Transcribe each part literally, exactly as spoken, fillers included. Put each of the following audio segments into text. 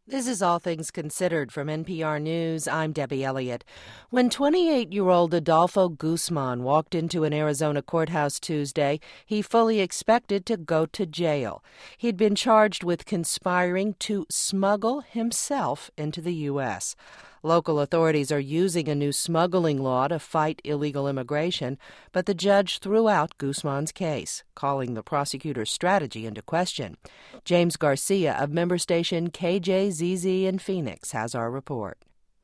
This is All Things Considered from N P R News. I'm Debbie Elliott. When twenty-eight-year-old Adolfo Guzman walked into an Arizona courthouse Tuesday, he fully expected to go to jail. He'd been charged with conspiring to smuggle himself into the U S Local authorities are using a new smuggling law to fight illegal immigration, but the judge threw out Guzman's case, calling the prosecutor's strategy into question. James Garcia of member station K J Z Z in Phoenix has our report.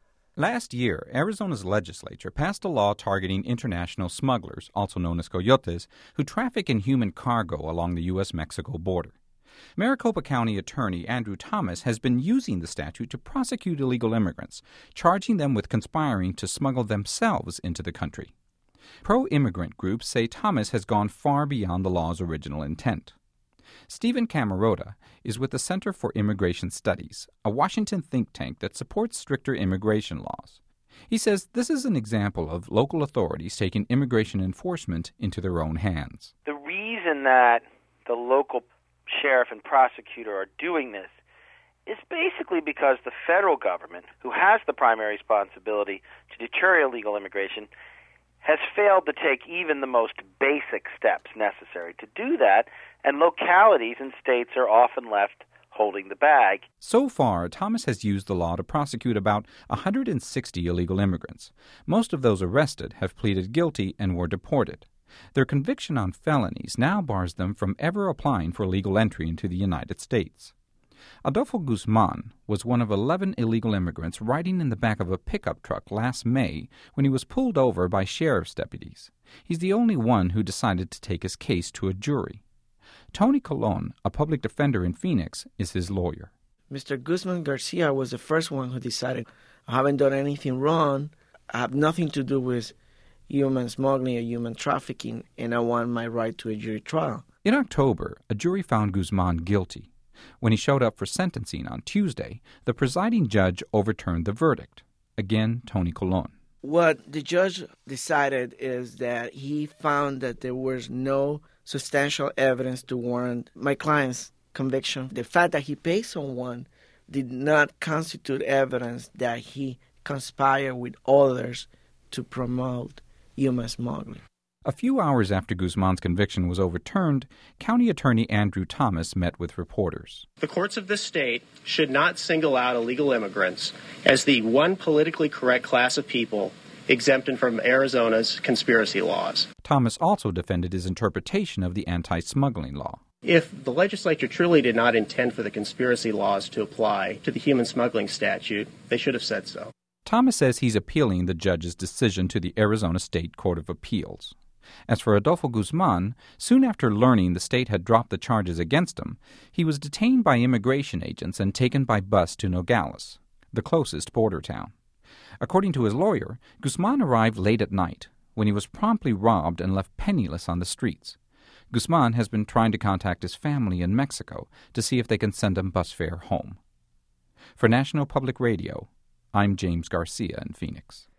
Last year, Arizona's legislature passed a law targeting international smugglers, also known as coyotes, who traffic in human cargo along the U S Mexico border. Maricopa County Attorney Andrew Thomas has been using the statute to prosecute illegal immigrants, charging them with conspiring to smuggle themselves into the country. Pro-immigrant groups say Thomas has gone far beyond the law's original intent. Stephen Camarota is with the Center for Immigration Studies, a Washington think tank that supports stricter immigration laws. He says this is an example of local authorities taking immigration enforcement into their own hands. The reason that the local sheriff and prosecutor are doing this is basically because the federal government, who has the primary responsibility to deter illegal immigration, has failed to take even the most basic steps necessary to do that, and localities and states are often left holding the bag. So far, Thomas has used the law to prosecute about one hundred sixty illegal immigrants. Most of those arrested have pleaded guilty and were deported. Their conviction on felonies now bars them from ever applying for legal entry into the United States. Adolfo Guzman was one of eleven illegal immigrants riding in the back of a pickup truck last May when he was pulled over by sheriff's deputies. He's the only one who decided to take his case to a jury. Tony Colon, a public defender in Phoenix, is his lawyer. Mister Guzman Garcia was the first one who decided, I haven't done anything wrong, I have nothing to do with human smuggling or human trafficking, and I want my right to a jury trial. In October, a jury found Guzman guilty. When he showed up for sentencing on Tuesday, the presiding judge overturned the verdict. Again, Tony Colon. What the judge decided is that he found that there was no substantial evidence to warrant my client's conviction. The fact that he paid someone did not constitute evidence that he conspired with others to promote human smuggling. A few hours after Guzman's conviction was overturned, County Attorney Andrew Thomas met with reporters. The courts of this state should not single out illegal immigrants as the one politically correct class of people exempted from Arizona's conspiracy laws. Thomas also defended his interpretation of the anti-smuggling law. If the legislature truly did not intend for the conspiracy laws to apply to the human smuggling statute, they should have said so. Thomas says he's appealing the judge's decision to the Arizona State Court of Appeals. As for Adolfo Guzman, soon after learning the state had dropped the charges against him, he was detained by immigration agents and taken by bus to Nogales, the closest border town. According to his lawyer, Guzman arrived late at night, when he was promptly robbed and left penniless on the streets. Guzman has been trying to contact his family in Mexico to see if they can send him bus fare home. For National Public Radio, I'm James Garcia in Phoenix.